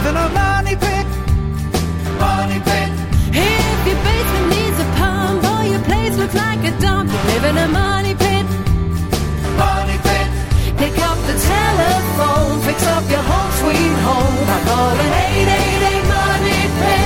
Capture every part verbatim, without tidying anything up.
live in a money pit. Money pit. If your basement needs a pump or your place looks like a dump, you live in a money pit. Money pit. Pick up the telephone, fix up your home sweet home by calling eight eight eight money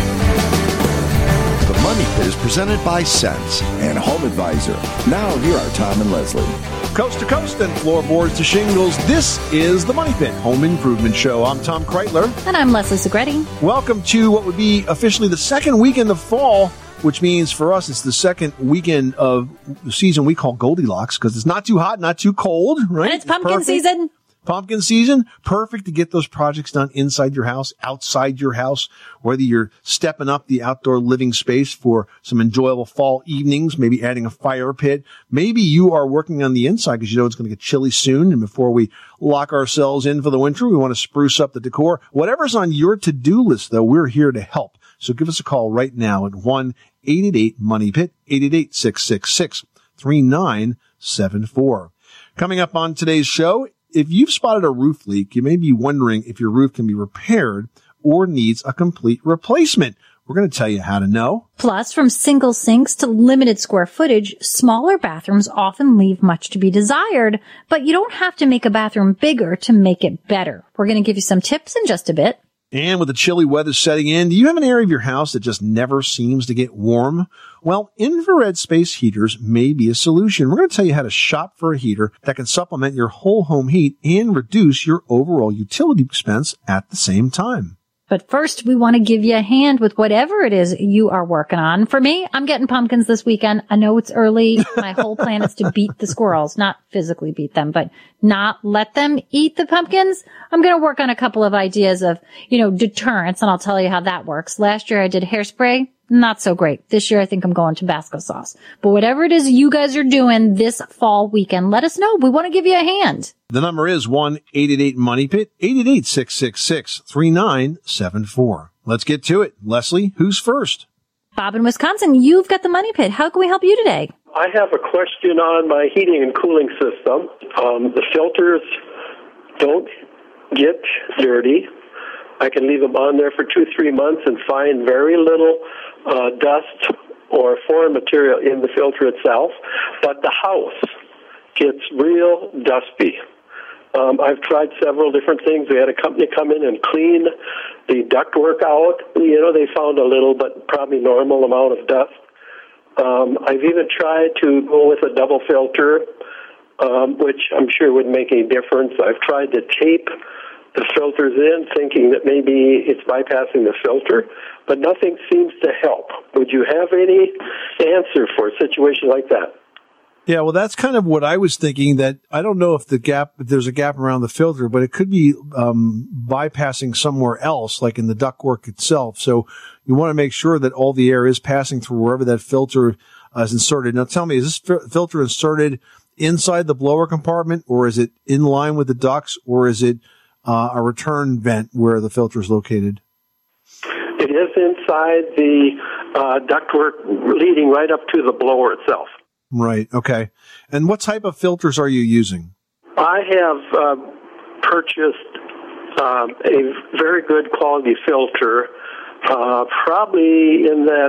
pit. The Money Pit is presented by Sense and Home Advisor. Now, here are Tom and Leslie. Coast to coast and floorboards to shingles, this is the Money Pit Home Improvement Show. I'm Tom Kreitler. And I'm Leslie Segretti. Welcome to what would be officially the second weekend of fall, which means for us it's the second weekend of the season we call Goldilocks, because it's not too hot, not too cold, right? And it's pumpkin perfect. season. Pumpkin season, perfect to get those projects done inside your house, outside your house, whether you're stepping up the outdoor living space for some enjoyable fall evenings, maybe adding a fire pit. Maybe you are working on the inside because you know it's going to get chilly soon. And before we lock ourselves in for the winter, we want to spruce up the decor. Whatever's on your to-do list, though, we're here to help. So give us a call right now at one eight eight eight money pit, eight eight eight, six six six, three nine seven four. Coming up on today's show, if you've spotted a roof leak, you may be wondering if your roof can be repaired or needs a complete replacement. We're going to tell you how to know. Plus, from single sinks to limited square footage, smaller bathrooms often leave much to be desired, but you don't have to make a bathroom bigger to make it better. We're going to give you some tips in just a bit. And with the chilly weather setting in, do you have an area of your house that just never seems to get warm? Well, infrared space heaters may be a solution. We're going to tell you how to shop for a heater that can supplement your whole home heat and reduce your overall utility expense at the same time. But first, we want to give you a hand with whatever it is you are working on. For me, I'm getting pumpkins this weekend. I know it's early. My whole plan is to beat the squirrels, not physically beat them, but not let them eat the pumpkins. I'm going to work on a couple of ideas of, you know, deterrence, and I'll tell you how that works. Last year I did hairspray. Not so great. This year I think I'm going Tabasco sauce. But whatever it is you guys are doing this fall weekend, let us know. We want to give you a hand. The number is one eight eight eight money pit, eight eight eight, six six six, three nine seven four. Let's get to it. Leslie, who's first? Bob in Wisconsin, you've got the Money Pit. How can we help you today? I have a question on my heating and cooling system. Um, the filters don't get dirty. I can leave them on there for two, three months and find very little uh, dust or foreign material in the filter itself, but the house gets real dusty. Um, I've tried several different things. We had a company come in and clean the ductwork out. You know, they found a little, but probably normal amount of dust. Um, I've even tried to go with a double filter, um, which I'm sure would make a difference. I've tried to tape the filters in, thinking that maybe it's bypassing the filter, but nothing seems to help. Would you have any answer for a situation like that? Yeah, well, that's kind of what I was thinking, that I don't know if the gap, if there's a gap around the filter, but it could be um, bypassing somewhere else, like in the ductwork itself. So you want to make sure that all the air is passing through wherever that filter uh, is inserted. Now, tell me, is this fi- filter inserted inside the blower compartment, or is it in line with the ducts, or is it uh, a return vent where the filter is located? It is inside the uh, ductwork leading right up to the blower itself. Right. Okay. And what type of filters are you using? I have uh, purchased um, a very good quality filter, uh, probably in that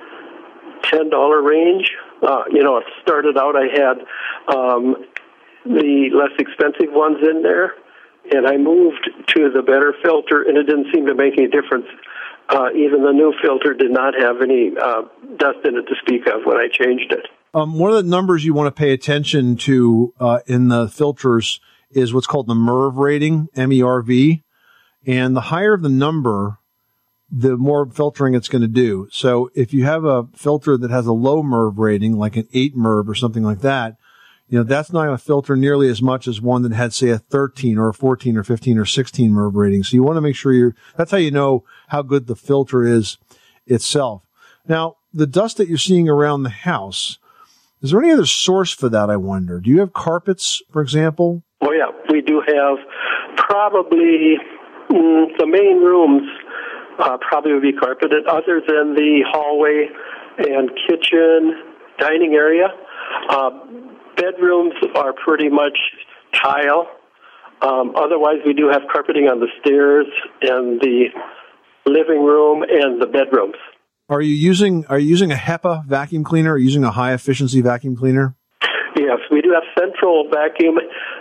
ten dollars range. Uh, you know, it started out, I had um, the less expensive ones in there, and I moved to the better filter, and it didn't seem to make any difference. Uh, even the new filter did not have any uh, dust in it to speak of when I changed it. Um, one of the numbers you want to pay attention to uh, in the filters is what's called the M E R V rating, M E R V. And the higher the number, the more filtering it's going to do. So if you have a filter that has a low M E R V rating, like an eight M E R V or something like that, you know, that's not going to filter nearly as much as one that had, say, a thirteen or a fourteen or fifteen or sixteen M E R V rating. So you want to make sure you're, that's how you know how good the filter is itself. Now, the dust that you're seeing around the house, is there any other source for that, I wonder? Do you have carpets, for example? Oh, yeah. We do have probably mm, the main rooms uh, probably would be carpeted, other than the hallway and kitchen, dining area. Uh, bedrooms are pretty much tile. Um, otherwise, we do have carpeting on the stairs and the living room and the bedrooms. Are you using Are you using a HEPA vacuum cleaner? Or using a high efficiency vacuum cleaner? Yes, we do have central vacuum,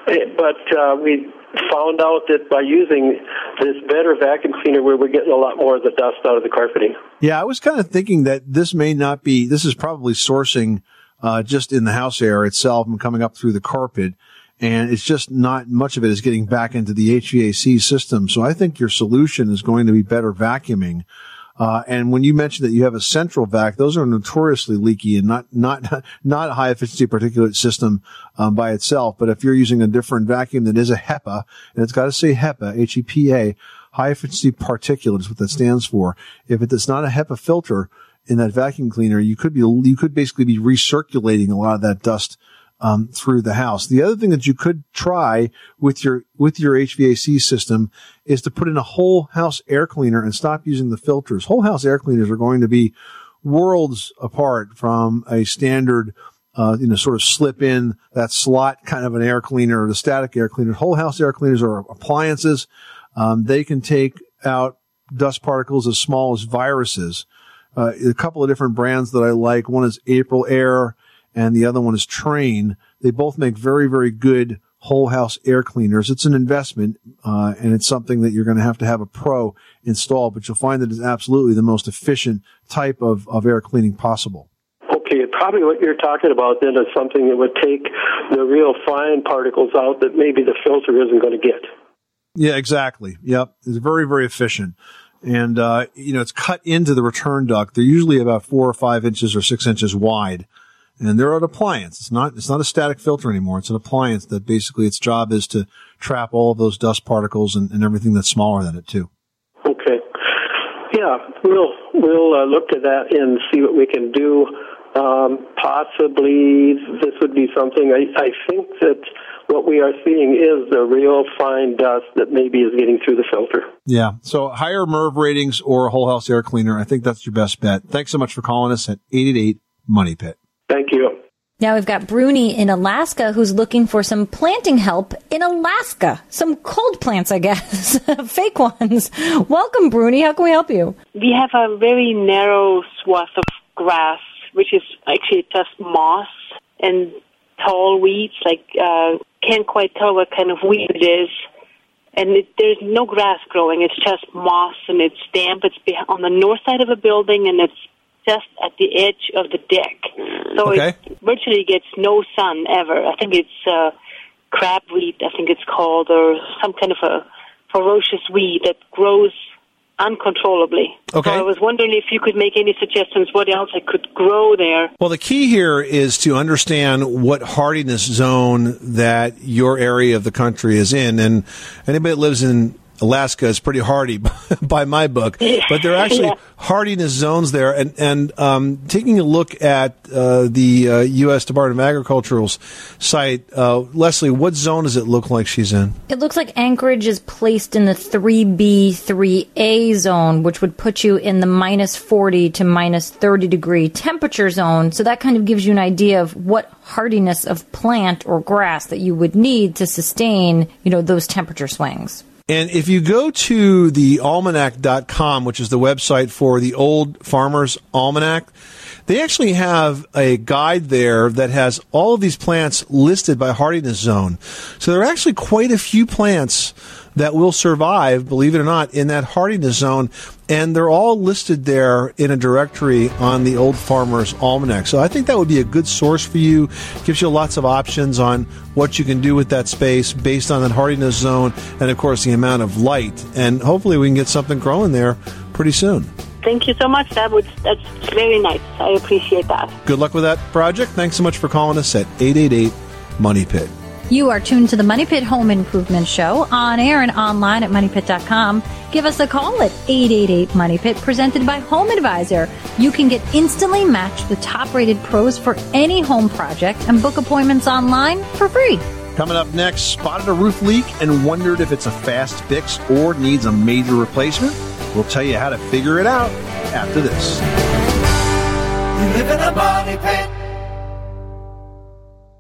but uh, we found out that by using this better vacuum cleaner, we were getting a lot more of the dust out of the carpeting. Yeah, I was kind of thinking that this may not be. This is probably sourcing uh, just in the house air itself and coming up through the carpet. And it's just not much of it is getting back into the H V A C system. So I think your solution is going to be better vacuuming. Uh, and when you mentioned that you have a central vac, those are notoriously leaky and not, not, not a high efficiency particulate system, um, by itself. But if you're using a different vacuum that is a HEPA, and it's got to say HEPA, H E P A, high efficiency particulate is what that stands for. If it's not a HEPA filter in that vacuum cleaner, you could be, you could basically be recirculating a lot of that dust Um, through the house. The other thing that you could try with your, with your H V A C system is to put in a whole house air cleaner and stop using the filters. Whole house air cleaners are going to be worlds apart from a standard, uh, you know, sort of slip in that slot kind of an air cleaner or the static air cleaner. Whole house air cleaners are appliances. Um, they can take out dust particles as small as viruses. Uh, a couple of different brands that I like. One is April Air, and the other one is Train. They both make very, very good whole house air cleaners. It's an investment, uh, and it's something that you're going to have to have a pro install, but you'll find that it's absolutely the most efficient type of, of air cleaning possible. Okay, probably what you're talking about then is something that would take the real fine particles out that maybe the filter isn't going to get. Yeah, exactly. Yep. It's very, very efficient. And, uh, you know, it's cut into the return duct. They're usually about four or five inches or six inches wide. And they're an appliance. It's not, it's not a static filter anymore. It's an appliance that basically its job is to trap all of those dust particles and, and everything that's smaller than it too. Okay. Yeah, we'll, we'll uh, look to that and see what we can do. Um, possibly this would be something, I, I think that what we are seeing is the real fine dust that maybe is getting through the filter. Yeah. So higher M R V ratings or a whole house air cleaner. I think that's your best bet. Thanks so much for calling us at eight eight eight Money Pit. Thank you. Now we've got Bruni in Alaska who's looking for some planting help in Alaska. Some cold plants, I guess. Fake ones. Welcome, Bruni. How can we help you? We have a very narrow swath of grass, which is actually just moss and tall weeds. Like, uh, can't quite tell what kind of weed it is. And it, there's no grass growing. It's just moss, and it's damp. It's on the north side of a building, and it's just at the edge of the deck. So Okay. it virtually gets no sun ever. I think it's uh, crabweed, I think it's called, or some kind of a ferocious weed that grows uncontrollably. Okay. So I was wondering if you could make any suggestions what else I could grow there. Well, the key here is to understand what hardiness zone that your area of the country is in. And anybody that lives in Alaska is pretty hardy by my book, but there are actually Yeah. hardiness zones there. And, and um, taking a look at uh, the uh, U S Department of Agricultural's site, uh, Leslie, what zone does it look like she's in? It looks like Anchorage is placed in the three B, three A zone, which would put you in the minus forty to minus thirty degree temperature zone. So that kind of gives you an idea of what hardiness of plant or grass that you would need to sustain, you know, those temperature swings. And if you go to the almanac dot com, which is the website for the Old Farmer's Almanac, they actually have a guide there that has all of these plants listed by hardiness zone. So there are actually quite a few plants that will survive, believe it or not, in that hardiness zone. And they're all listed there in a directory on the Old Farmer's Almanac. So I think that would be a good source for you. Gives you lots of options on what you can do with that space based on that hardiness zone and, of course, the amount of light. And hopefully we can get something growing there pretty soon. Thank you so much. That would that's very nice. I appreciate that. Good luck with that project. Thanks so much for calling us at eight eight eight Money Pit. You are tuned to the Money Pit Home Improvement Show on air and online at money pit dot com. Give us a call at eight eight eight Money Pit, presented by Home Advisor. You can get instantly matched with top-rated pros for any home project and book appointments online for free. Coming up next, spotted a roof leak and wondered if it's a fast fix or needs a major replacement? We'll tell you how to figure it out after this. You live in a money pit. Did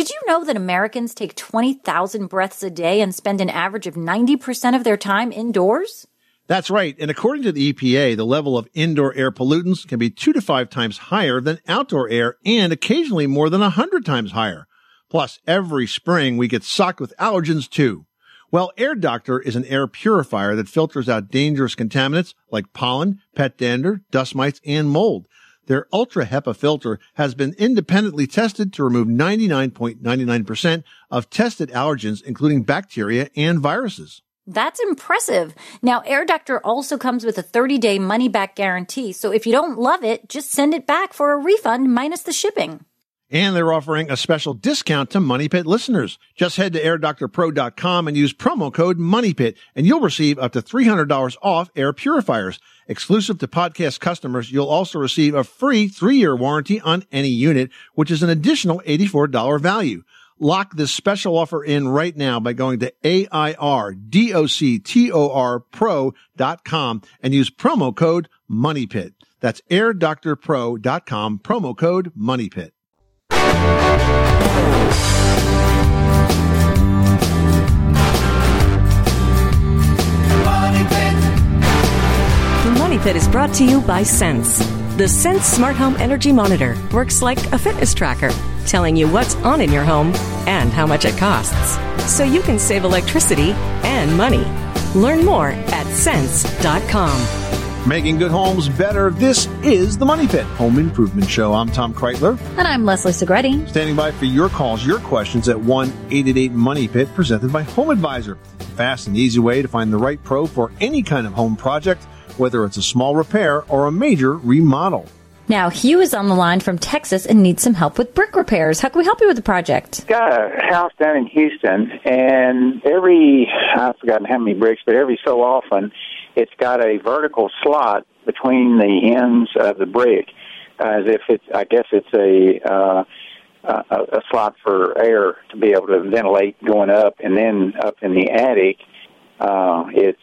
Did you know that Americans take twenty thousand breaths a day and spend an average of ninety percent of their time indoors? That's right. And according to the E P A, the level of indoor air pollutants can be two to five times higher than outdoor air and occasionally more than a hundred times higher. Plus, every spring we get socked with allergens too. Well, Air Doctor is an air purifier that filters out dangerous contaminants like pollen, pet dander, dust mites, and mold. Their Ultra HEPA filter has been independently tested to remove ninety-nine point nine nine percent of tested allergens, including bacteria and viruses. That's impressive. Now, Air Doctor also comes with a thirty-day money-back guarantee, so if you don't love it, just send it back for a refund minus the shipping. And they're offering a special discount to Money Pit listeners. Just head to air doctor pro dot com and use promo code MONEYPIT, and you'll receive up to three hundred dollars off air purifiers. Exclusive to podcast customers, you'll also receive a free three-year warranty on any unit, which is an additional eighty-four dollars value. Lock this special offer in right now by going to A I R D O C T O R pro dot com and use promo code MONEYPIT. That's air doctor pro dot com, promo code MONEYPIT. Money Pit. The Money Pit is brought to you by Sense. The Sense Smart Home Energy Monitor works like a fitness tracker, telling you what's on in your home and how much it costs, so you can save electricity and money. Learn more at sense dot com. Making good homes better. This is the Money Pit Home Improvement Show. I'm Tom Kreitler. And I'm Leslie Segretti. Standing by for your calls, your questions at one eight eight eight money pit, presented by Home Advisor. Fast and easy way to find the right pro for any kind of home project, whether it's a small repair or a major remodel. Now, Hugh is on the line from Texas and needs some help with brick repairs. How can we help you with the project? Got a house down in Houston, and every, I've forgotten how many bricks, but every so often, it's got a vertical slot between the ends of the brick, as if it's, I guess it's a, uh, a, a slot for air to be able to ventilate going up, and then up in the attic, uh, it's,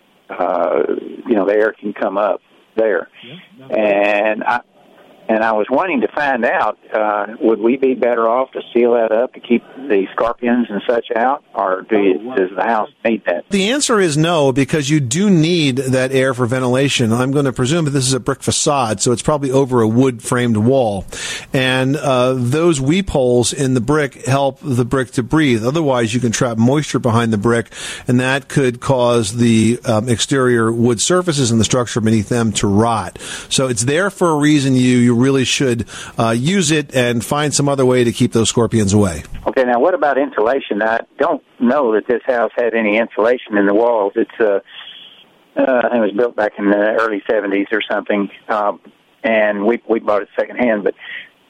uh, you know, the air can come up there. Yeah, and I, and I was wanting to find out, uh, would we be better off to seal that up to keep the scorpions and such out, or do you, does the house need that? The answer is no, because you do need that air for ventilation. I'm going to presume that this is a brick facade, so it's probably over a wood-framed wall. And uh, those weep holes in the brick help the brick to breathe. Otherwise, you can trap moisture behind the brick, and that could cause the um, exterior wood surfaces and the structure beneath them to rot. So it's there for a reason. You, you really should uh, use it and find some other way to keep those scorpions away. Okay, now what about insulation? I don't know that this house had any insulation in the walls. It's uh, uh, I think it was built back in the early seventies or something, um, and we we bought it secondhand. But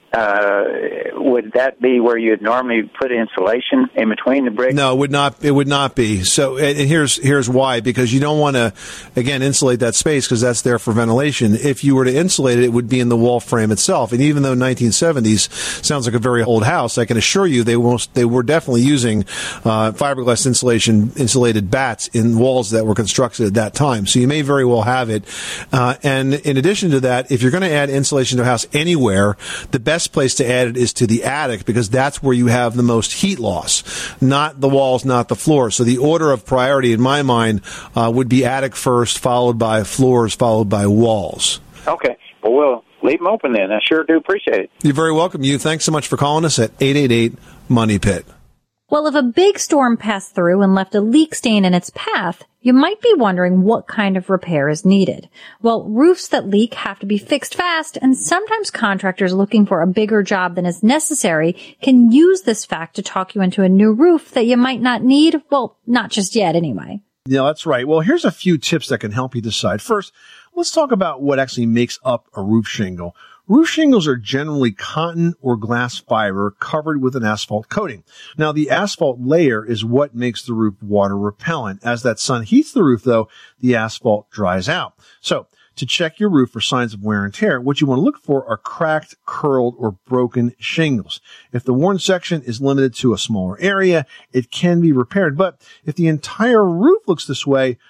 uh, would that be where you'd normally put insulation in between the bricks? No, it would not. It would not be. So, and here's here's why: because you don't want to, again, insulate that space because that's there for ventilation. If you were to insulate it, it would be in the wall frame itself. And even though nineteen seventies sounds like a very old house, I can assure you they most they were definitely using uh, fiberglass insulation insulated bats in walls that were constructed at that time. So you may very well have it. Uh, and in addition to that, if you're going to add insulation to a house anywhere, the best place to add it is to the attic, because that's where you have the most heat loss, not the walls, not the floors. So the order of priority in my mind uh, would be attic first, followed by floors, followed by walls. Okay. Well, we'll leave them open then. I sure do appreciate it. You're very welcome. You. Thanks so much for calling us at eight eight eight money pit. Well, if a big storm passed through and left a leak stain in its path, you might be wondering what kind of repair is needed. Well, roofs that leak have to be fixed fast, and sometimes contractors looking for a bigger job than is necessary can use this fact to talk you into a new roof that you might not need. Well, not just yet anyway. Yeah, that's right. Well, here's a few tips that can help you decide. First, let's talk about what actually makes up a roof shingle. Roof shingles are generally cotton or glass fiber covered with an asphalt coating. Now, the asphalt layer is what makes the roof water repellent. As that sun heats the roof, though, the asphalt dries out. So, to check your roof for signs of wear and tear, what you want to look for are cracked, curled, or broken shingles. If the worn section is limited to a smaller area, it can be repaired. But if the entire roof looks this way,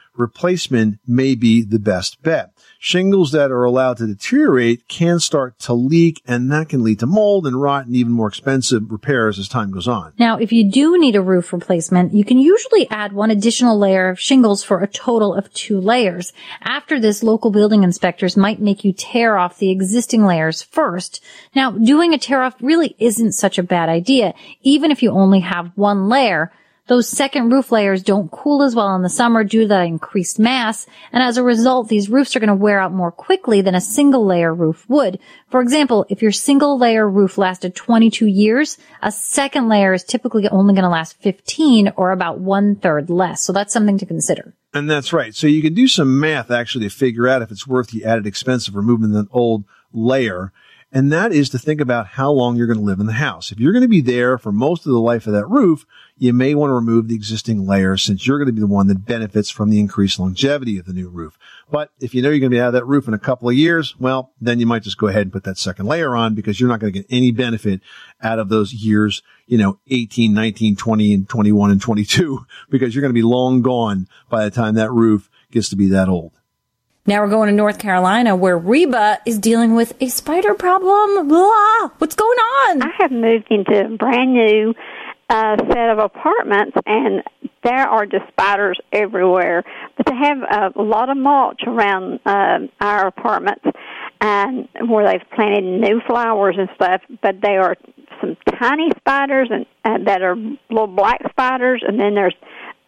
replacement may be the best bet. Shingles that are allowed to deteriorate can start to leak, and that can lead to mold and rot and even more expensive repairs as time goes on. Now, if you do need a roof replacement, you can usually add one additional layer of shingles for a total of two layers. After this, local building inspectors might make you tear off the existing layers first. Now, doing a tear off really isn't such a bad idea, even if you only have one layer. Those second roof layers don't cool as well in the summer due to that increased mass, and as a result, these roofs are going to wear out more quickly than a single layer roof would. For example, if your single layer roof lasted twenty-two years, a second layer is typically only going to last fifteen, or about one third less. So that's something to consider. And that's right. So you can do some math actually to figure out if it's worth the added expense of removing the old layer. And that is to think about how long you're going to live in the house. If you're going to be there for most of the life of that roof, you may want to remove the existing layer since you're going to be the one that benefits from the increased longevity of the new roof. But if you know you're going to be out of that roof in a couple of years, well, then you might just go ahead and put that second layer on because you're not going to get any benefit out of those years, you know, eighteen, nineteen, twenty, and twenty-one, and twenty-two, because you're going to be long gone by the time that roof gets to be that old. Now we're going to North Carolina, where Reba is dealing with a spider problem. Blah. What's going on? I have moved into a brand new uh, set of apartments, and there are just spiders everywhere. But they have a lot of mulch around uh, our apartments, and where they've planted new flowers and stuff. But they are some tiny spiders, and uh, that are little black spiders, and then there's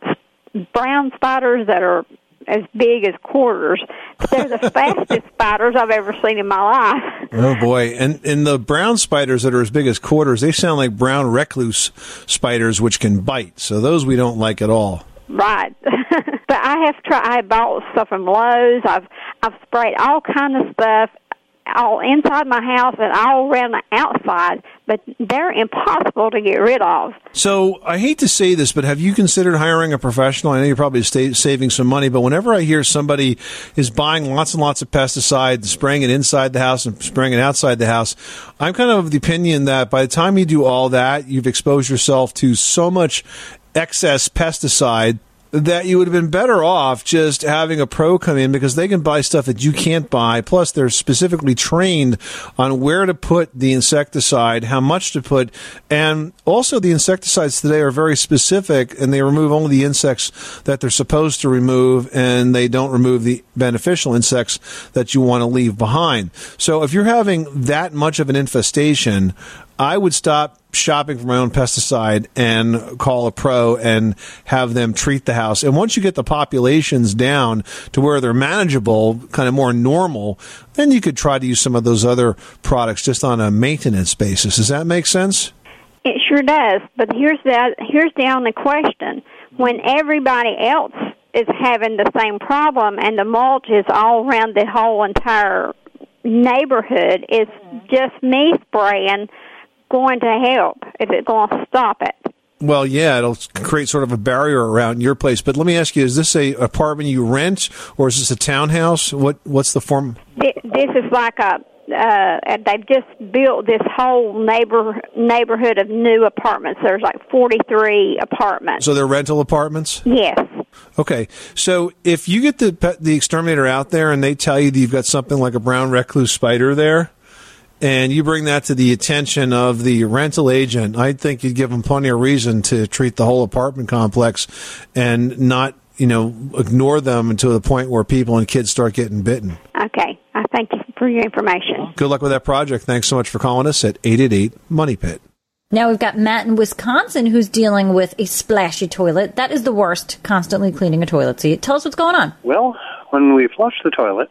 brown spiders that are as big as quarters. They're the fastest spiders I've ever seen in my life. Oh, boy. And and the brown spiders that are as big as quarters, they sound like brown recluse spiders, which can bite. So those we don't like at all. Right. But I have tried, I bought stuff from Lowe's. I've, I've sprayed all kind of stuff, all inside my house and all around the outside, but they're impossible to get rid of. So I hate to say this, but have you considered hiring a professional? I know you're probably stay, saving some money, but whenever I hear somebody is buying lots and lots of pesticides, spraying it inside the house and spraying it outside the house, I'm kind of of the opinion that by the time you do all that, you've exposed yourself to so much excess pesticide that you would have been better off just having a pro come in, because they can buy stuff that you can't buy. Plus, they're specifically trained on where to put the insecticide, how much to put. And also, the insecticides today are very specific, and they remove only the insects that they're supposed to remove, and they don't remove the beneficial insects that you want to leave behind. So if you're having that much of an infestation, I would stop shopping for my own pesticide and call a pro and have them treat the house. And once you get the populations down to where they're manageable, kind of more normal, then you could try to use some of those other products just on a maintenance basis. Does that make sense? It sure does. But here's the here's the only question. When everybody else is having the same problem and the mulch is all around the whole entire neighborhood, is just me spraying going to help? Is it going to stop it? Well, yeah, it'll create sort of a barrier around your place. But let me ask you, is this a apartment you rent, or is this a townhouse? What What's the form? This is like a, uh, they've just built this whole neighbor neighborhood of new apartments. There's like forty-three apartments. So they're rental apartments? Yes. Okay, so if you get the the exterminator out there and they tell you that you've got something like a brown recluse spider there, and you bring that to the attention of the rental agent, I think you'd give them plenty of reason to treat the whole apartment complex and not, you know, ignore them until the point where people and kids start getting bitten. Okay. I thank you for your information. Good luck with that project. Thanks so much for calling us at eight eight eight, MONEY PIT. Now we've got Matt in Wisconsin who's dealing with a splashy toilet. That is the worst, constantly cleaning a toilet seat. Tell us what's going on. Well, when we flush the toilet,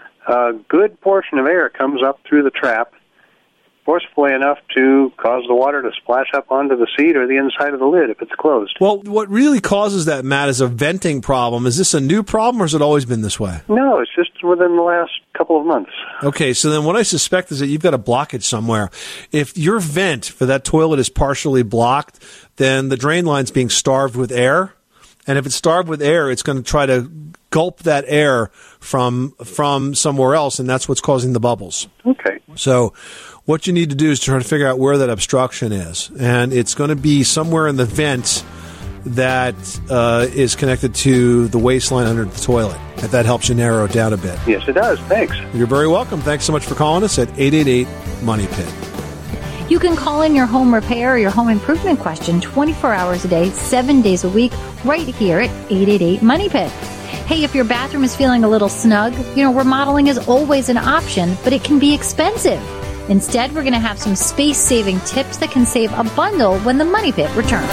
a good portion of air comes up through the trap, forcefully enough to cause the water to splash up onto the seat or the inside of the lid if it's closed. Well, what really causes that, Matt, is a venting problem. Is this a new problem, or has it always been this way? No, it's just within the last couple of months. Okay, so then what I suspect is that you've got a blockage somewhere. If your vent for that toilet is partially blocked, then the drain line's being starved with air. And if it's starved with air, it's going to try to gulp that air from from somewhere else, and that's what's causing the bubbles. Okay. So what you need to do is try to figure out where that obstruction is. And it's going to be somewhere in the vent that uh, is connected to the waistline under the toilet. If that helps you narrow it down a bit. Yes, it does. Thanks. You're very welcome. Thanks so much for calling us at eight eight eight, money pit. You can call in your home repair or your home improvement question twenty-four hours a day, seven days a week, right here at eight eight eight, money pit. Hey, if your bathroom is feeling a little snug, you know, remodeling is always an option, but it can be expensive. Instead, we're going to have some space-saving tips that can save a bundle when the Money Pit returns.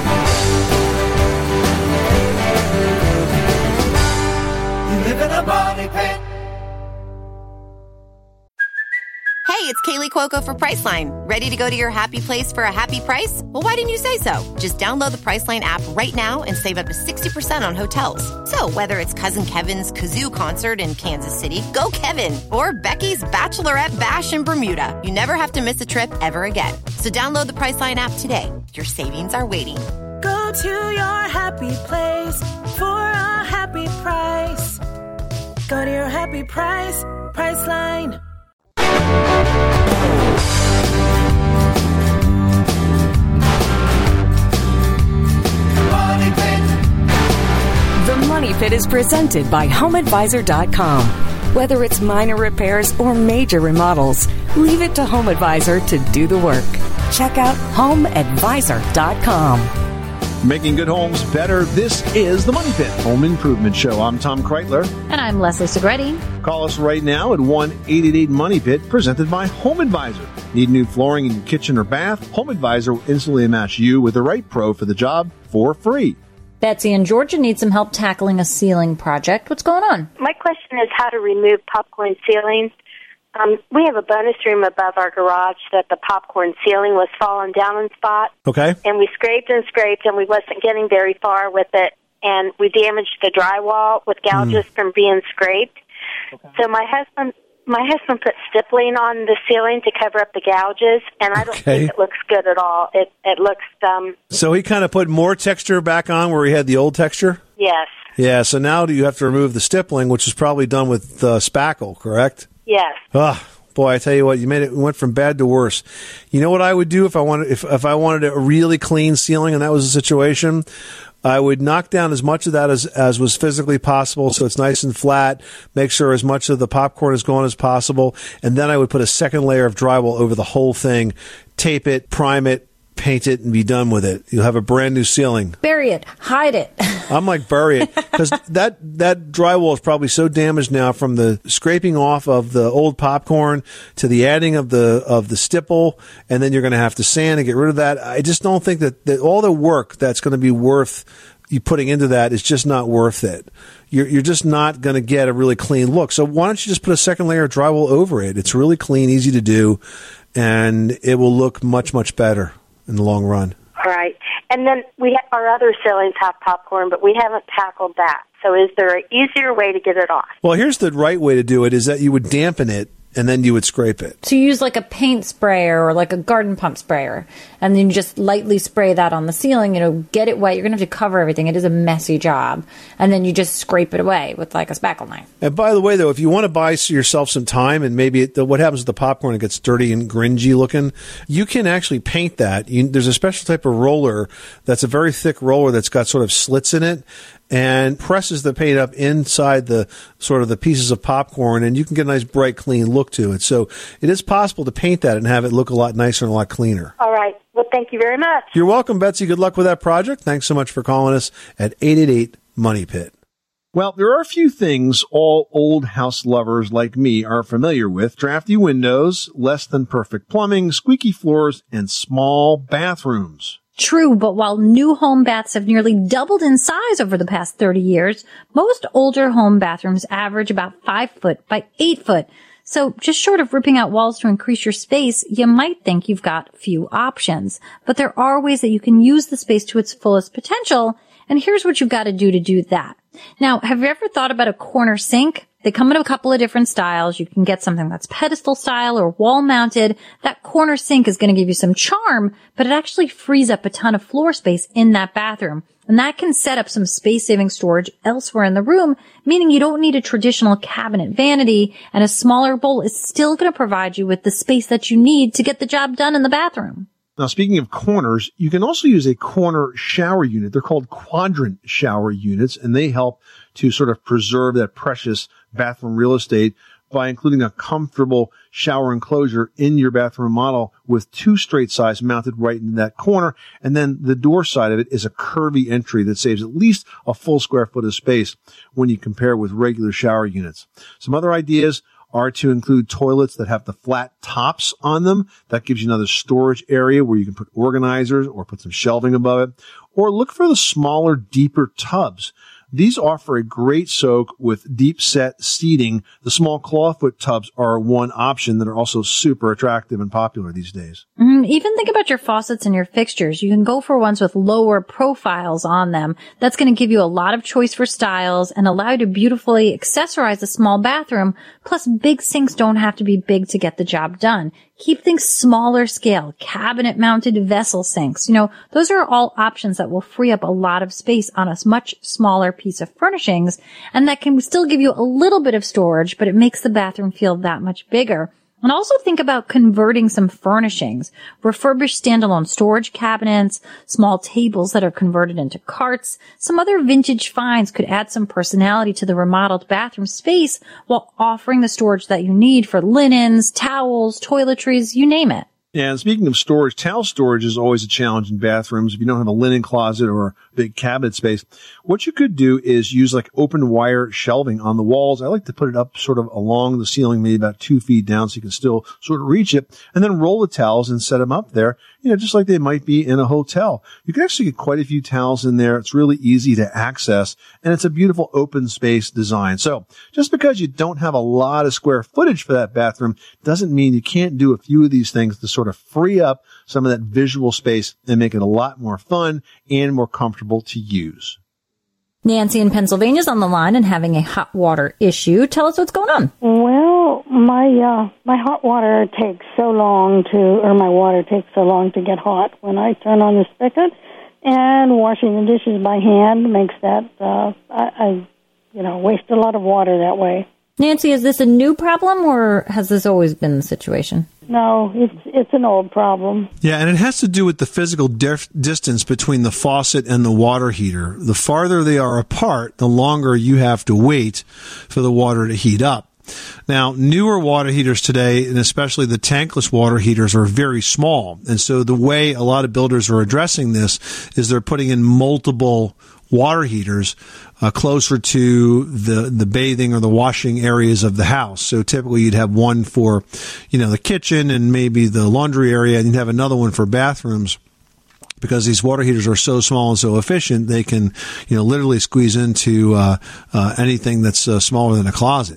You live in a money pit. Hey, it's Kaylee Cuoco for Priceline. Ready to go to your happy place for a happy price? Well, why didn't you say so? Just download the Priceline app right now and save up to sixty percent on hotels. So whether it's Cousin Kevin's Kazoo Concert in Kansas City, go Kevin, or Becky's Bachelorette Bash in Bermuda, you never have to miss a trip ever again. So download the Priceline app today. Your savings are waiting. Go to your happy place for a happy price. Go to your happy price, Priceline. Money Pit. The Money Pit is presented by home advisor dot com. Whether it's minor repairs or major remodels, leave it to Home Advisor to do the work. Check out home advisor dot com. Making good homes better. This is the Money Pit Home Improvement Show. I'm Tom Kreitler. And I'm Leslie Segretti. Call us right now at one eight eight eight, money pit, presented by Home Advisor. Need new flooring in your kitchen or bath? Home Advisor will instantly match you with the right pro for the job for free. Betsy in Georgia needs some help tackling a ceiling project. What's going on? My question is how to remove popcorn ceilings. Um, we have a bonus room above our garage that the popcorn ceiling was falling down in spot. Okay. And we scraped and scraped, and we wasn't getting very far with it. And we damaged the drywall with gouges mm. from being scraped. Okay. So my husband my husband put stippling on the ceiling to cover up the gouges, and I don't okay. think it looks good at all. It it looks... Um, so he kind of put more texture back on where he had the old texture? Yes. Yeah, so now do you have to remove the stippling, which is probably done with uh, spackle, correct? Yes. Oh, boy, I tell you what, you made it, it went from bad to worse. You know what I would do if I wanted if if I wanted a really clean ceiling and that was the situation? I would knock down as much of that as, as was physically possible so it's nice and flat, make sure as much of the popcorn is gone as possible, and then I would put a second layer of drywall over the whole thing, tape it, prime it, paint it, and be done with it. You'll have a brand new ceiling. Bury it. Hide it. I'm like, bury it. Because that, that drywall is probably so damaged now from the scraping off of the old popcorn to the adding of the of the stipple, and then you're going to have to sand and get rid of that. I just don't think that, that all the work that's going to be worth you putting into that is just not worth it. You're, you're just not going to get a really clean look. So why don't you just put a second layer of drywall over it? It's really clean, easy to do, and it will look much, much better in the long run. All right. And then we have, our other ceilings have popcorn, but we haven't tackled that. So is there an easier way to get it off? Well, here's the right way to do it, is that you would dampen it, and then you would scrape it. So you use like a paint sprayer or like a garden pump sprayer, and then you just lightly spray that on the ceiling, you know, get it wet. You're going to have to cover everything. It is a messy job. And then you just scrape it away with like a spackle knife. And by the way, though, if you want to buy yourself some time and maybe it, the, what happens with the popcorn, it gets dirty and gringy looking, you can actually paint that. You, there's a special type of roller that's a very thick roller that's got sort of slits in it, and presses the paint up inside the sort of the pieces of popcorn, and you can get a nice, bright, clean look to it. So it is possible to paint that and have it look a lot nicer and a lot cleaner. All right. Well, thank you very much. You're welcome, Betsy. Good luck with that project. Thanks so much for calling us at eight eight eight, money pit. Well, there are a few things all old house lovers like me are familiar with. Drafty windows, less than perfect plumbing, squeaky floors, and small bathrooms. True, but while new home baths have nearly doubled in size over the past thirty years, most older home bathrooms average about five foot by eight foot. So just short of ripping out walls to increase your space, you might think you've got few options. But there are ways that you can use the space to its fullest potential, and here's what you've got to do to do that. Now, have you ever thought about a corner sink? They come in a couple of different styles. You can get something that's pedestal style or wall mounted. That corner sink is going to give you some charm, but it actually frees up a ton of floor space in that bathroom. And that can set up some space-saving storage elsewhere in the room, meaning you don't need a traditional cabinet vanity, and a smaller bowl is still going to provide you with the space that you need to get the job done in the bathroom. Now, speaking of corners, you can also use a corner shower unit. They're called quadrant shower units, and they help to sort of preserve that precious bathroom real estate by including a comfortable shower enclosure in your bathroom model with two straight sides mounted right in that corner. And then the door side of it is a curvy entry that saves at least a full square foot of space when you compare with regular shower units. Some other ideas are to include toilets that have the flat tops on them. That gives you another storage area where you can put organizers or put some shelving above it. Or look for the smaller, deeper tubs. These offer a great soak with deep set seating. The small clawfoot tubs are one option that are also super attractive and popular these days. Mm, even think about your faucets and your fixtures. You can go for ones with lower profiles on them. That's going to give you a lot of choice for styles and allow you to beautifully accessorize a small bathroom. Plus, big sinks don't have to be big to get the job done. Keep things smaller scale, cabinet mounted vessel sinks. You know, those are all options that will free up a lot of space on a much smaller piece of furnishings, and that can still give you a little bit of storage, but it makes the bathroom feel that much bigger. And also think about converting some furnishings. Refurbished standalone storage cabinets, small tables that are converted into carts. Some other vintage finds could add some personality to the remodeled bathroom space while offering the storage that you need for linens, towels, toiletries, you name it. Yeah, and speaking of storage, towel storage is always a challenge in bathrooms. If you don't have a linen closet or a big cabinet space, what you could do is use like open wire shelving on the walls. I like to put it up sort of along the ceiling, maybe about two feet down so you can still sort of reach it, and then roll the towels and set them up there, you know, just like they might be in a hotel. You can actually get quite a few towels in there. It's really easy to access, and it's a beautiful open space design. So just because you don't have a lot of square footage for that bathroom doesn't mean you can't do a few of these things to sort of free up some of that visual space and make it a lot more fun and more comfortable to use. Nancy in Pennsylvania is on the line and having a hot water issue. Tell us what's going on. Well, my uh, my hot water takes so long to, or my water takes so long to get hot. When I turn on the spigot, and washing the dishes by hand makes that uh, I, I, you know, waste a lot of water that way. Nancy, is this a new problem, or has this always been the situation? No, it's it's an old problem. Yeah, and it has to do with the physical dif- distance between the faucet and the water heater. The farther they are apart, the longer you have to wait for the water to heat up. Now, newer water heaters today, and especially the tankless water heaters, are very small. And so the way a lot of builders are addressing this is they're putting in multiple water heaters uh, closer to the the bathing or the washing areas of the house. So typically you'd have one for, you know, the kitchen and maybe the laundry area, and you'd have another one for bathrooms. Because these water heaters are so small and so efficient, they can, you know, literally squeeze into uh, uh, anything that's uh, smaller than a closet.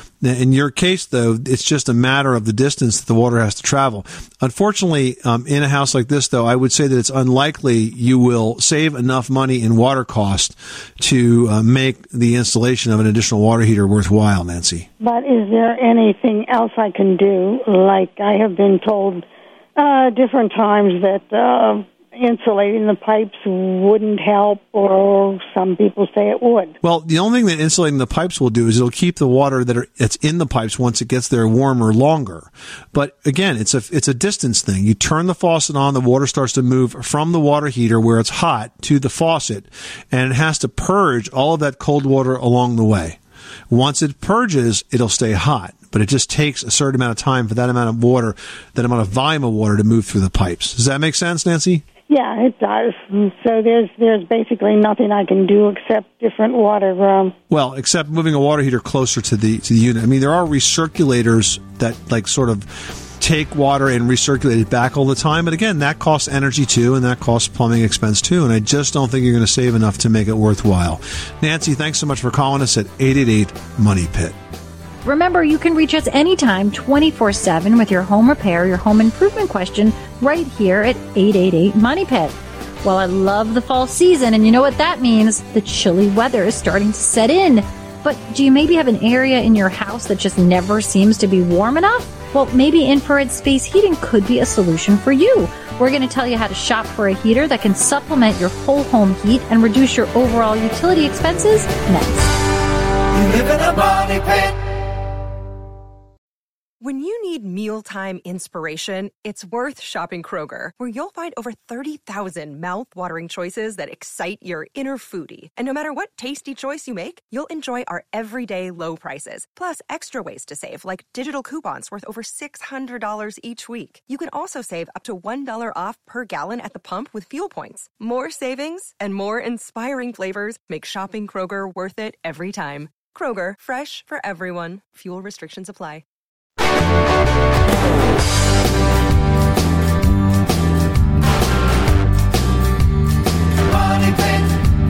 In your case, though, it's just a matter of the distance that the water has to travel. Unfortunately, um, in a house like this, though, I would say that it's unlikely you will save enough money in water cost to uh, make the installation of an additional water heater worthwhile, Nancy. But is there anything else I can do? Like I have been told uh, different times that uh, insulating the pipes wouldn't help, or some people say it would. Well, the only thing that insulating the pipes will do is it'll keep the water that are, that's in the pipes once it gets there warmer longer. But again, it's a it's a distance thing. You turn the faucet on, the water starts to move from the water heater where it's hot to the faucet, and it has to purge all of that cold water along the way. Once it purges, it'll stay hot. But it just takes a certain amount of time for that amount of water, that amount of volume of water to move through the pipes. Does that make sense, Nancy? Yeah, it does. So there's there's basically nothing I can do except different water. Um, well, except moving a water heater closer to the to the unit. I mean, there are recirculators that like sort of take water and recirculate it back all the time. But again, that costs energy too, and that costs plumbing expense too. And I just don't think you're going to save enough to make it worthwhile. Nancy, thanks so much for calling us at eight eight eight money pit. Remember, you can reach us anytime, twenty-four seven, with your home repair, your home improvement question, right here at eight eight eight money pit. Well, I love the fall season, and you know what that means. The chilly weather is starting to set in. But do you maybe have an area in your house that just never seems to be warm enough? Well, maybe infrared space heating could be a solution for you. We're going to tell you how to shop for a heater that can supplement your whole home heat and reduce your overall utility expenses next. You live in a money pit. When you need mealtime inspiration, it's worth shopping Kroger, where you'll find over thirty thousand mouth-watering choices that excite your inner foodie. And no matter what tasty choice you make, you'll enjoy our everyday low prices, plus extra ways to save, like digital coupons worth over six hundred dollars each week. You can also save up to one dollar off per gallon at the pump with fuel points. More savings and more inspiring flavors make shopping Kroger worth it every time. Kroger, fresh for everyone. Fuel restrictions apply. Money Pit.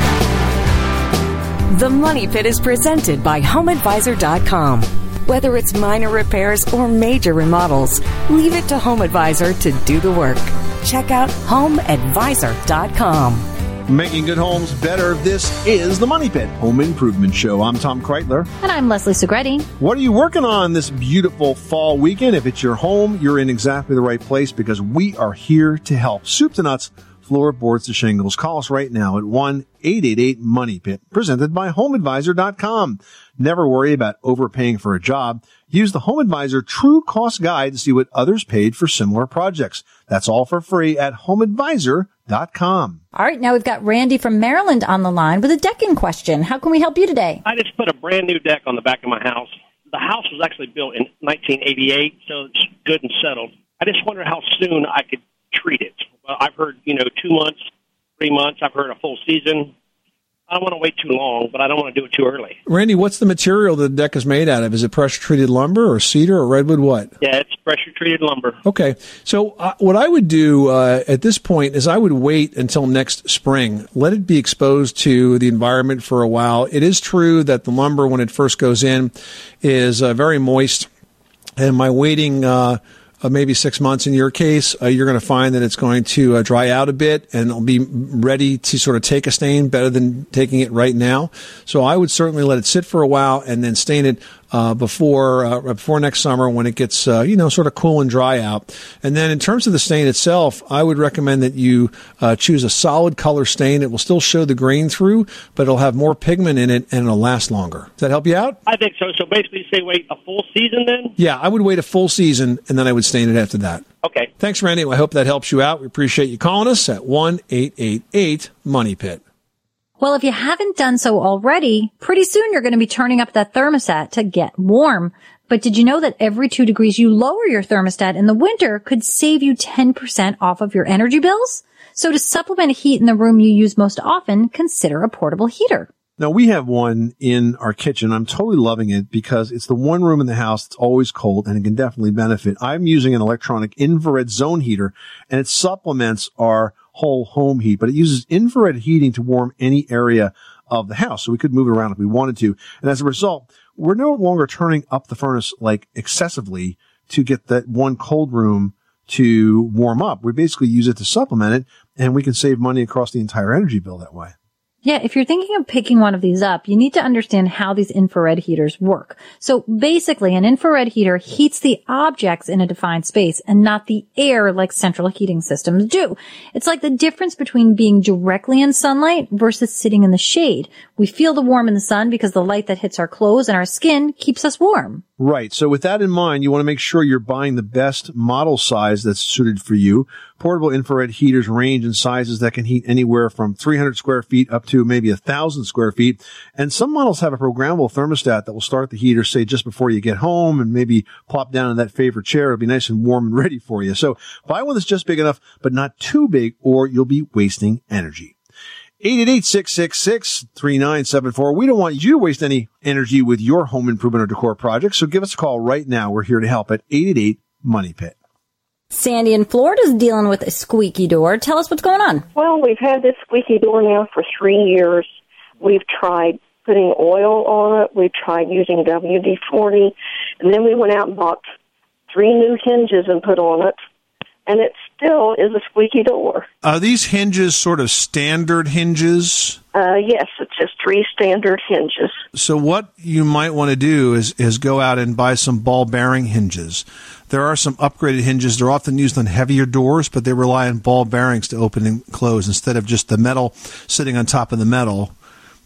The Money Pit is presented by home advisor dot com. Whether it's minor repairs or major remodels, leave it to HomeAdvisor to do the work. Check out home advisor dot com. Making good homes better. This is the Money Pit Home Improvement Show. I'm Tom Kreitler. And I'm Leslie Segretti. What are you working on this beautiful fall weekend? If it's your home, you're in exactly the right place because we are here to help. Soup to nuts, floorboards to shingles. Call us right now at one eight eight eight money pit, presented by home advisor dot com. Never worry about overpaying for a job. Use the HomeAdvisor True Cost Guide to see what others paid for similar projects. That's all for free at home advisor dot com. All right, now we've got Randy from Maryland on the line with a decking question. How can we help you today? I just put a brand new deck on the back of my house. The house was actually built in nineteen eighty-eight, so it's good and settled. I just wonder how soon I could treat it. Well, I've heard, you know, two months, three months. I've heard a full season. I don't want to wait too long, but I don't want to do it too early. Randy, what's the material the deck is made out of? Is it pressure-treated lumber or cedar or redwood what? Yeah, it's pressure-treated lumber. Okay. So uh, what I would do uh, at this point is I would wait until next spring. Let it be exposed to the environment for a while. It is true that the lumber, when it first goes in, is uh, very moist. And my waiting... Uh, Uh, maybe six months in your case, uh, you're going to find that it's going to uh, dry out a bit and it'll be ready to sort of take a stain better than taking it right now. So I would certainly let it sit for a while and then stain it uh, before uh, before next summer when it gets, uh, you know, sort of cool and dry out. And then in terms of the stain itself, I would recommend that you uh, choose a solid color stain. It will still show the grain through, but it'll have more pigment in it and it'll last longer. Does that help you out? I think so. So basically say wait a full season then? Yeah, I would wait a full season and then I would stain it after that. Okay. Thanks, Randy. I hope that helps you out. We appreciate you calling us at one eight eight eight money pit. Well, if you haven't done so already, pretty soon you're going to be turning up that thermostat to get warm. But did you know that every two degrees you lower your thermostat in the winter could save you ten percent off of your energy bills? So to supplement heat in the room you use most often, consider a portable heater. Now, we have one in our kitchen. I'm totally loving it because it's the one room in the house that's always cold and it can definitely benefit. I'm using an electronic infrared zone heater and it supplements our whole home heat, but it uses infrared heating to warm any area of the house. So we could move it around if we wanted to. And as a result, we're no longer turning up the furnace like excessively to get that one cold room to warm up. We basically use it to supplement it and we can save money across the entire energy bill that way. Yeah, if you're thinking of picking one of these up, you need to understand how these infrared heaters work. So basically, an infrared heater heats the objects in a defined space and not the air like central heating systems do. It's like the difference between being directly in sunlight versus sitting in the shade. We feel the warmth in the sun because the light that hits our clothes and our skin keeps us warm. Right. So with that in mind, you want to make sure you're buying the best model size that's suited for you. Portable infrared heaters range in sizes that can heat anywhere from three hundred square feet up to maybe one thousand square feet. And some models have a programmable thermostat that will start the heater, say, just before you get home and maybe plop down in that favorite chair. It'll be nice and warm and ready for you. So buy one that's just big enough, but not too big, or you'll be wasting energy. eight eight eight, six six six, three nine seven four. We don't want you to waste any energy with your home improvement or decor project, so give us a call right now. We're here to help at eight eight eight money pit. Sandy in Florida is dealing with a squeaky door. Tell us what's going on. Well, we've had this squeaky door now for three years. We've tried putting oil on it. We've tried using W D forty. And then we went out and bought three new hinges and put on it. And it still is a squeaky door. Are these hinges sort of standard hinges? Uh, yes, it's just three standard hinges. So what you might want to do is, is go out and buy some ball bearing hinges. There are some upgraded hinges. They're often used on heavier doors, but they rely on ball bearings to open and close instead of just the metal sitting on top of the metal.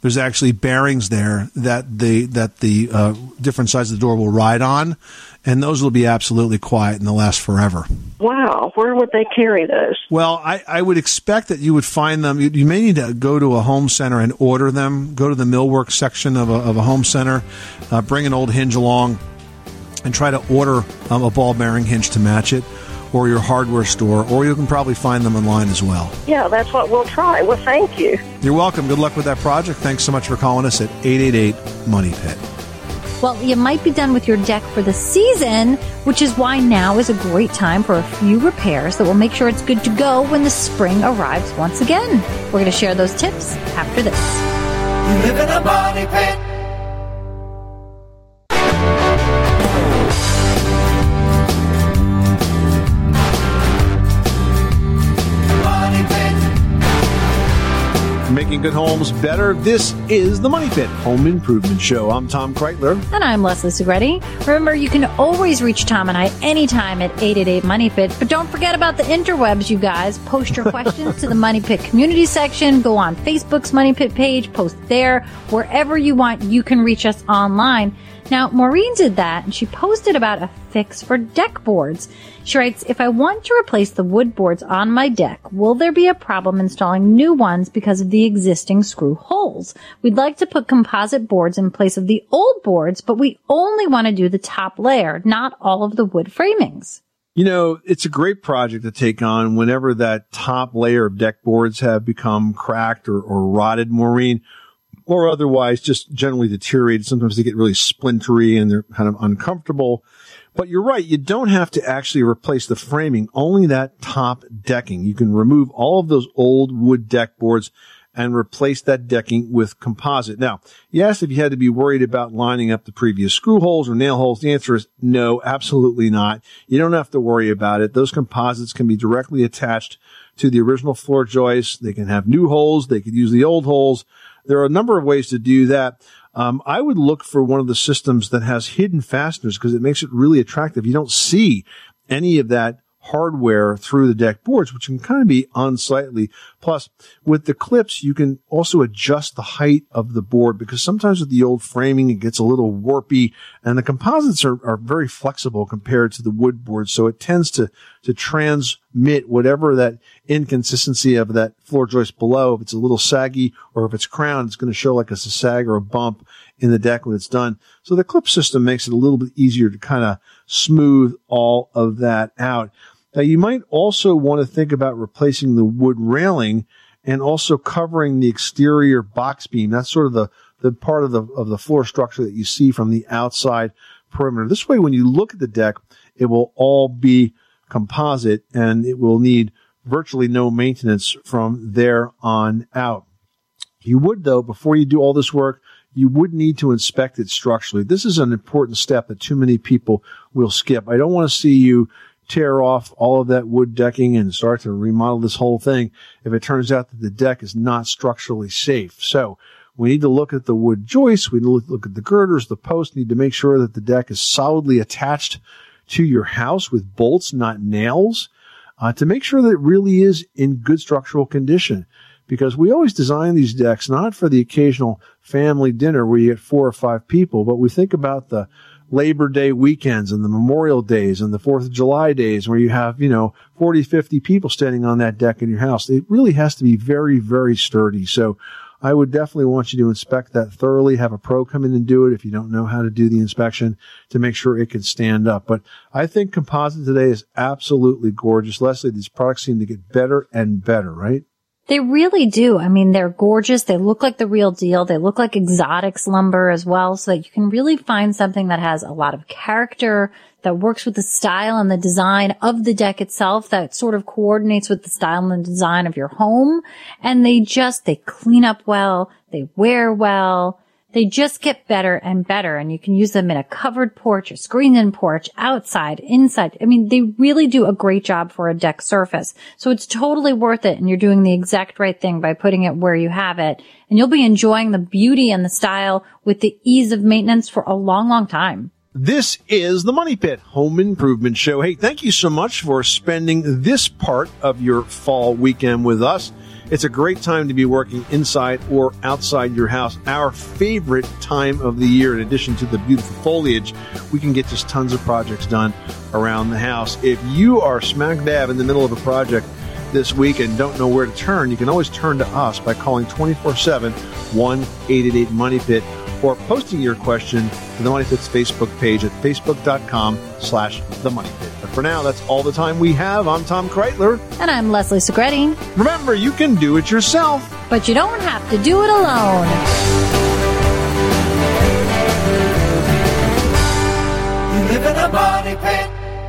there's actually bearings there that the that the uh, different sides of the door will ride on, and those will be absolutely quiet and they'll last forever. Wow, where would they carry those? Well, I, I would expect that you would find them. You, you may need to go to a home center and order them. Go to the millwork section of a, of a home center, uh, bring an old hinge along, and try to order um, a ball bearing hinge to match it, or your hardware store, or you can probably find them online as well. Yeah, that's what we'll try. Well, thank you. You're welcome. Good luck with that project. Thanks so much for calling us at eight eight eight, money pit. Well, you might be done with your deck for the season, which is why now is a great time for a few repairs that will make sure it's good to go when the spring arrives once again. We're going to share those tips after this. You live in a money pit. Making good homes better. This is the Money Pit Home Improvement Show. I'm Tom Kreitler. And I'm Leslie Segretti. Remember, you can always reach Tom and I anytime at eight eight eight, money pit. But don't forget about the interwebs, you guys. Post your questions to the Money Pit community section. Go on Facebook's Money Pit page. Post there. Wherever you want, you can reach us online. Now, Maureen did that, and she posted about a fix for deck boards. She writes, if I want to replace the wood boards on my deck, will there be a problem installing new ones because of the existing screw holes? We'd like to put composite boards in place of the old boards, but we only want to do the top layer, not all of the wood framings. You know, it's a great project to take on whenever that top layer of deck boards have become cracked or, or rotted, Maureen, or otherwise just generally deteriorated. Sometimes they get really splintery and they're kind of uncomfortable. But you're right, you don't have to actually replace the framing, only that top decking. You can remove all of those old wood deck boards and replace that decking with composite. Now, you asked if you had to be worried about lining up the previous screw holes or nail holes. The answer is no, absolutely not. You don't have to worry about it. Those composites can be directly attached to the original floor joists. They can have new holes. They could use the old holes. There are a number of ways to do that. Um, I would look for one of the systems that has hidden fasteners because it makes it really attractive. You don't see any of that hardware through the deck boards, which can kind of be unsightly. Plus, with the clips, you can also adjust the height of the board because sometimes with the old framing, it gets a little warpy, and the composites are, are very flexible compared to the wood board. So it tends to, to transmit whatever that inconsistency of that floor joist below. If it's a little saggy or if it's crowned, it's going to show like a sag or a bump in the deck when it's done. So the clip system makes it a little bit easier to kind of smooth all of that out. Now, you might also want to think about replacing the wood railing and also covering the exterior box beam. That's sort of the, the part of the, of the floor structure that you see from the outside perimeter. This way, when you look at the deck, it will all be composite and it will need virtually no maintenance from there on out. You would, though, before you do all this work, you would need to inspect it structurally. This is an important step that too many people will skip. I don't want to see you tear off all of that wood decking and start to remodel this whole thing if it turns out that the deck is not structurally safe. So we need to look at the wood joists. We need to look at the girders, the posts, need to make sure that the deck is solidly attached to your house with bolts, not nails, uh, to make sure that it really is in good structural condition. Because we always design these decks not for the occasional family dinner where you get four or five people, but we think about the Labor Day weekends and the Memorial Days and the Fourth of July days where you have, you know, forty, fifty people standing on that deck in your house. It really has to be very, very sturdy. So I would definitely want you to inspect that thoroughly, have a pro come in and do it if you don't know how to do the inspection to make sure it can stand up. But I think composite today is absolutely gorgeous. Leslie, these products seem to get better and better, right? They really do. I mean, they're gorgeous. They look like the real deal. They look like exotics lumber as well, so that you can really find something that has a lot of character, that works with the style and the design of the deck itself, that sort of coordinates with the style and the design of your home. And they just, they clean up well. They wear well. They just get better and better, and you can use them in a covered porch, a screened-in porch, outside, inside. I mean, they really do a great job for a deck surface. So it's totally worth it, and you're doing the exact right thing by putting it where you have it. And you'll be enjoying the beauty and the style with the ease of maintenance for a long, long time. This is the Money Pit Home Improvement Show. Hey, thank you so much for spending this part of your fall weekend with us. It's a great time to be working inside or outside your house. Our favorite time of the year, in addition to the beautiful foliage, we can get just tons of projects done around the house. If you are smack dab in the middle of a project this week and don't know where to turn, you can always turn to us by calling twenty-four seven, one eight eight eight Money Pit or posting your question to the Money Pit's Facebook page at facebook.com slash the Money Pit. But for now, that's all the time we have. I'm Tom Kreitler. And I'm Leslie Segretti. Remember, you can do it yourself, but you don't have to do it alone. You live in a Money Pit.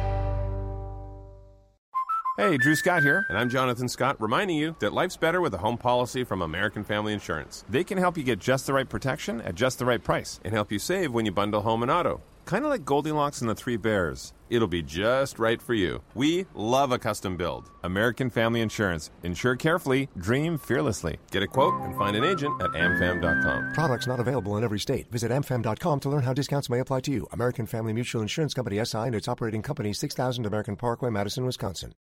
Hey, Drew Scott here, and I'm Jonathan Scott, reminding you that life's better with a home policy from American Family Insurance. They can help you get just the right protection at just the right price and help you save when you bundle home and auto. Kind of like Goldilocks and the Three Bears. It'll be just right for you. We love a custom build. American Family Insurance. Insure carefully, dream fearlessly. Get a quote and find an agent at am fam dot com. Products not available in every state. Visit am fam dot com to learn how discounts may apply to you. American Family Mutual Insurance Company, S I and its operating company, six thousand American Parkway, Madison, Wisconsin.